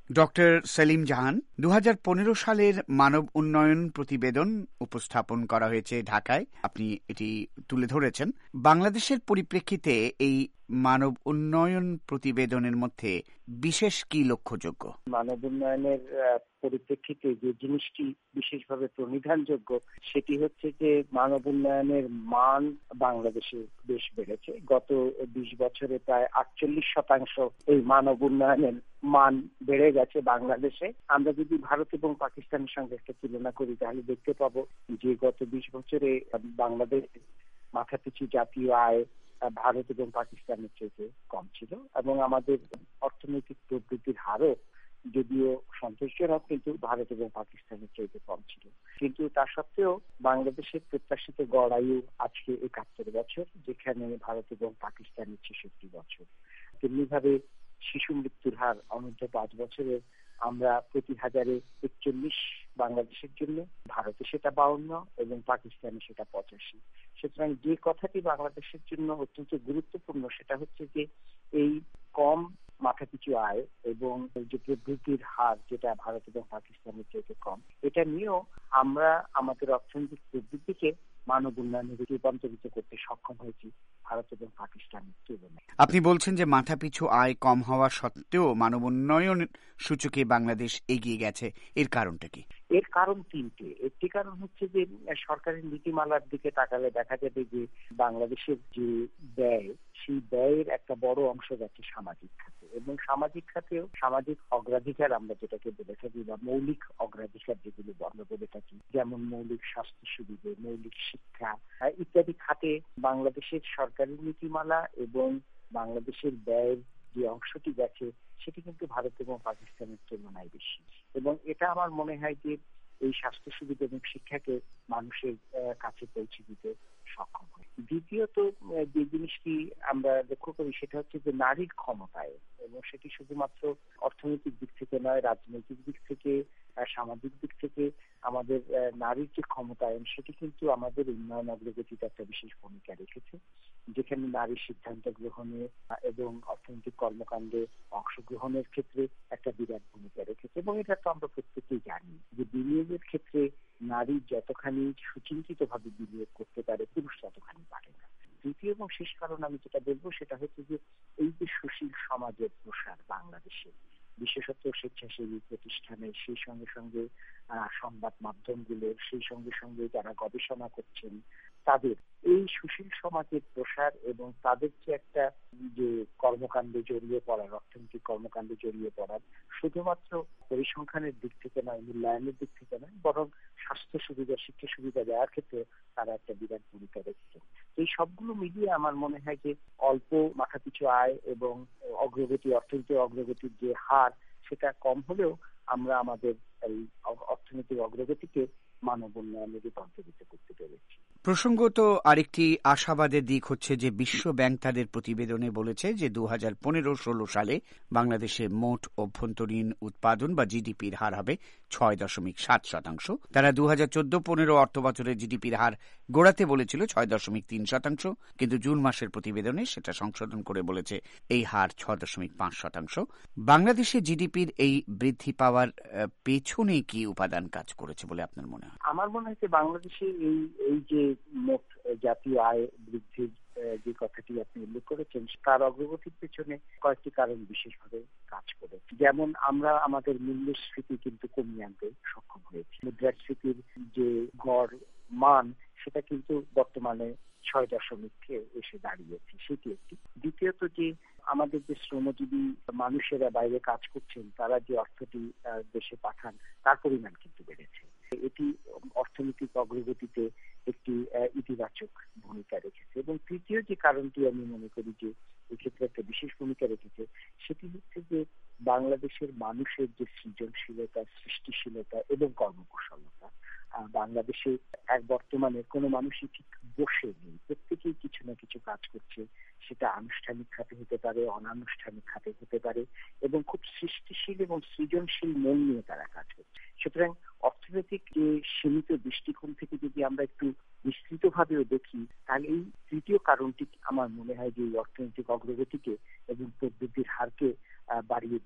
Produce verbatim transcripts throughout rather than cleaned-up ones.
Doctor Selim জাহান, দু হাজার পনেরো সালের মানব উন্নয়ন প্রতিবেদন উপস্থাপন করা হয়েছে ঢাকায়, আপনি এটি তুলে ধরেছেন। বাংলাদেশের পরিপ্রেক্ষিতে এই মানব উন্নয়ন প্রতিবেদনের মধ্যে বিশেষ কি লক্ষ্যযোগ্য? মানব উন্নয়নের পরিপ্রেক্ষিতে যে জিনিসটি বিশেষভাবে প্রণিধানযোগ্য সেটি হচ্ছে যে মানব উন্নয়নের মান বাংলাদেশে বেশ বেড়েছে। গত বিশ বছরে প্রায় আটচল্লিশ শতাংশ এই মানব উন্নয়নের মান বেড়ে গেছে বাংলাদেশে। আমরা যদি ভারত এবং পাকিস্তানের সঙ্গে একটা তুলনা করি তাহলে দেখতে পাবো যে গত বিশ বছরে বাংলাদেশ মাথাপিছু জাতীয় আয় ভারত এবং পাকিস্তানের চেয়ে কম ছিল এবং আমাদের অর্থনৈতিক প্রবৃদ্ধির হারও যদিও সন্তোষজনক কিন্তু ভারত এবং পাকিস্তানের চেয়ে কম ছিল। কিন্তু তা সত্ত্বেও বাংলাদেশের প্রত্যাশিত গড় আয়ু আজকে একাত্তর বছর, যেখানে ভারত এবং পাকিস্তানের ছেষট্টি বছর। তেমনিভাবে শিশু মৃত্যুর হার অনূর্ধ্ব পাঁচ বছরে আমরা প্রতি হাজারে একচল্লিশ বাংলাদেশের জন্য, ভারতে সেটা বাউন্ন এবং পাকিস্তানে সেটা পঁচাশি। সুতরাং যে কথাটি বাংলাদেশের জন্য অত্যন্ত গুরুত্বপূর্ণ সেটা হচ্ছে যে এই কম মাথাপিছু আয় এবং যে প্রবৃদ্ধির হার যেটা ভারত এবং পাকিস্তানের চেয়ে কম, এটা নিয়েও আমরা আমাদের অর্থনৈতিক প্রবৃদ্ধিকে মানব উন্নয়নে রূপান্তরিত করতে সক্ষম হয়েছি ভারত এবং পাকিস্তানের তুলনায়। আপনি বলছেন যে মাথাপিছু আয় কম হওয়া সত্ত্বেও মানব উন্নয়ন সূচকে বাংলাদেশ এগিয়ে গেছে, এর কারণটা কি? এর কারণ তিনটে। একটি কারণ হচ্ছে যে সরকারের নীতিমালার দিকে তাকালে দেখা যাবে যে বাংলাদেশের যে ব্যয়, সেই ব্যয়ের একটা বড় অংশ যাচ্ছে সামাজিক খাতে এবং সামাজিক খাতেও সামাজিক অগ্রাধিকার আমরা যেটাকে বলে থাকি বা মৌলিক অগ্রাধিকার যেগুলো আমরা বলে থাকি, যেমন মৌলিক স্বাস্থ্য সুবিধা, মৌলিক শিক্ষা ইত্যাদি খাতে বাংলাদেশের সরকারি নীতিমালা এবং বাংলাদেশের ব্যয়ের যে অংশটি গেছে সেটি কিন্তু ভারত এবং পাকিস্তানের তুলনায় বেশি এবং এটা আমার মনে হয় যে এই স্বাস্থ্য সুবিধা এবং শিক্ষাকে মানুষের কাছে পৌঁছে দিতে সক্ষম হয়। দ্বিতীয়ত যে জিনিসটি আমরা লক্ষ্য করি সেটা হচ্ছে যে নারীর ক্ষমতায়, এবং সেটি শুধুমাত্র অর্থনৈতিক দিক থেকে নয়, রাজনৈতিক দিক থেকে, সামাজিক দিক থেকে আমাদের নারীর যে ক্ষমতায়ন সেটি কিন্তু আমাদের উন্নয়ন অগ্রগতিতে একটা বিশেষ ভূমিকা রেখেছে, যেখানে নারীর সিদ্ধান্ত গ্রহণে এবং অর্থনৈতিক কর্মকাণ্ডে অংশগ্রহণের ক্ষেত্রে একটা বিরাট ভূমিকা রেখেছে। এবং এটা তো আমরা প্রত্যেকেই জানি যে বিনিয়োগের ক্ষেত্রে নারী যতখানি সুচিন্তিত ভাবে বিনিয়োগ করতে পারে পুরুষ ততখানি পারে না। তৃতীয় এবং শেষ কারণ আমি যেটা বলবো সেটা হচ্ছে যে এই যে সুশীল সমাজের প্রসার বাংলাদেশে, বিশেষত স্বেচ্ছাসেবী প্রতিষ্ঠানের, সেই সঙ্গে সঙ্গে সংবাদ মাধ্যমগুলোর, সেই সঙ্গে সঙ্গে যারা গবেষণা করছেন তাদের, এই সুশীল সমাজের প্রসার এবং তাদের যে একটা যে কর্মকাণ্ডে জড়িয়ে পড়ার, অর্থনৈতিক কর্মকাণ্ডে জড়িয়ে পড়ার, শুধুমাত্র পরিসংখ্যানের দিক থেকে নয়, মূল্যায়নের দিক থেকে নয়, বরং স্বাস্থ্য সুবিধা, শিক্ষা সুবিধা দেওয়ার ক্ষেত্রে তারা একটা বিরাট ভূমিকা রেখেছে। এই সবগুলো মিলিয়ে আমার মনে হয় যে অল্প মাথাপিছু আয় এবং অগ্রগতি, অর্থনৈতিক অগ্রগতির যে হার সেটা কম হলেও আমরা আমাদের এই অর্থনৈতিক অগ্রগতিকে মানব উন্নয়নে রূপান্তরিত করতে পেরেছি। প্রসঙ্গত আরেকটি আশাবাদের দিক হচ্ছে যে বিশ্ব ব্যাংক তাদের প্রতিবেদনে বলেছে যে দু হাজার পনেরো ষোলো সালে বাংলাদেশে মোট অভ্যন্তরীণ উৎপাদন বা জিডিপির হার হবে ছয় দশমিক সাত শতাংশ। তারা দু হাজার চোদ্দ পনেরো অর্থ বছরের জিডিপির হার গোড়াতে বলেছিল ছয় দশমিক তিন শতাংশ, কিন্তু জুন মাসের প্রতিবেদনে সেটা সংশোধন করে বলেছে এই হার ছয় দশমিক পাঁচ শতাংশ। বাংলাদেশে জিডিপির এই বৃদ্ধি পাওয়ার পেছনে কি উপাদান কাজ করেছে বলে আপনার মনে হয়? আমার মনে হয় যে বাংলাদেশে এই এই যে মোট জাতীয় আয় বৃদ্ধির যে কথাটি আপনি উল্লেখ করেছেন তার অগ্রগতির পেছনে কয়েকটি কারণ বিশেষভাবে কাজ করে। যেমন আমরা আমাদের মূল্যস্ফীতি কিন্তু কমিয়ে আনতে সক্ষম হয়েছি। মুদ্রাস্ফীতির যে গড় মান সেটা কিন্তু বর্তমানে ছয় দশমিকে এসে দাঁড়িয়েছে, সেটি একটি। দ্বিতীয়ত যে আমাদের যে শ্রমজীবী মানুষেরা বাইরে কাজ করছেন তারা যে অর্থটি দেশে পাঠান তার পরিমাণ কিন্তু বেড়েছে। এটি অর্থনৈতিক অগ্রগতিতে একটি ইতিবাচক ভূমিকা রেখেছে। এবং তৃতীয় যে কারণটি আমি মনে করি যে এক্ষেত্রে একটা বিশেষ ভূমিকা রেখেছে সেটি হচ্ছে যে বাংলাদেশের মানুষের যে সৃজনশীলতা, সৃষ্টিশীলতা এবং কর্মকুশলতা। বাংলাদেশে এক বর্তমানে কোনো মানুষই ঠিক বসে নেই, প্রত্যেকেই কিছু না কিছু কাজ করছে, সেটা আনুষ্ঠানিক খাতে হতে পারে, অনানুষ্ঠানিক খাতে হতে পারে, এবং খুব সৃষ্টিশীল এবং সৃজনশীল মন নিয়ে তারা কাজ করছে। সুতরাং অর্থনৈতিক যে সীমিত দৃষ্টিকোণ থেকে যদি আমরা একটু বিস্তৃত ভাবেও দেখি তাহলে এই তৃতীয় কারণটি আমার মনে হয় যে অর্থনৈতিক অগ্রগতিকে এবং প্রবৃদ্ধির হারকে বাড়িয়ে দিতে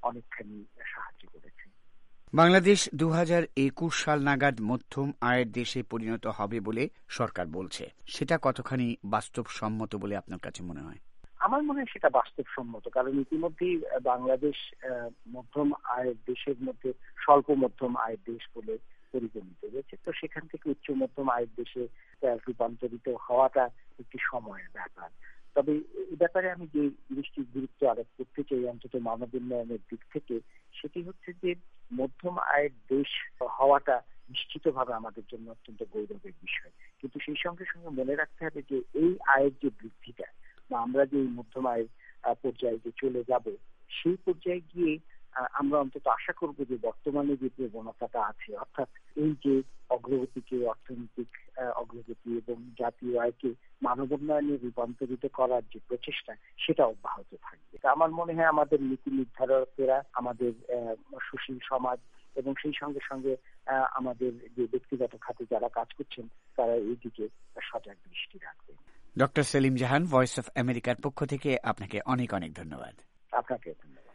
অনেকখানি সাহায্য করেছে। বাংলাদেশ দু হাজার একুশ সাল নাগাদ মধ্যম আয়ের দেশে পরিণত হবে বলে সরকার বলছে, সেটা কতখানি বাস্তবসম্মত বলে আপনার কাছে মনে হয়? আমার মনে হয় সেটা বাস্তবসম্মত, কারণ ইতিমধ্যেই বাংলাদেশ মধ্যম আয়ের দেশের মধ্যে স্বল্প মধ্যম আয়ের দেশ বলে পরিগণিত হয়েছে। তো সেখান থেকে উচ্চ মধ্যম আয়ের দেশে রূপান্তরিত হওয়াটা একটি সময়ের ব্যাপার। তবে এই ব্যাপারে আমি যে জিনিসটির গুরুত্ব আরোপ করতে চাই অন্তত মানব উন্নয়নের দিক থেকে, সেটি হচ্ছে যে মধ্যম আয়ের দেশ হওয়াটা নিশ্চিতভাবে আমাদের জন্য অত্যন্ত গৌরবের বিষয়। কিন্তু সেই সঙ্গে সঙ্গে মনে রাখতে হবে যে এই আয়ের যে বৃদ্ধিটা, বা আমরা যে মধ্যম আয়ের পর্যায়ে যে চলে যাব, সেই পর্যায়ে গিয়ে আমরা অন্তত আশা করব যে বর্তমানে যে প্রবণতাটা আছে, অর্থাৎ এই যে অগ্রগতিকে, অর্থনৈতিক অগ্রগতি এবং জাতীয় আয়কে মানব উন্নয়নে রূপান্তরিত করার যে প্রচেষ্টা, সেটা অব্যাহত থাকবে। আমার মনে হয় আমাদের নীতি নির্ধারকেরা, আমাদের সুশীল সমাজ এবং সেই সঙ্গে সঙ্গে আমাদের যে ব্যক্তিগত খাতে যারা কাজ করছেন, তারা এই দিকে সজাগ দৃষ্টি রাখবেন। Doctor Selim Jahan, voice of আমেরিকার পক্ষ থেকে আপনাকে অনেক অনেক ধন্যবাদ। আপনাকে ধন্যবাদ।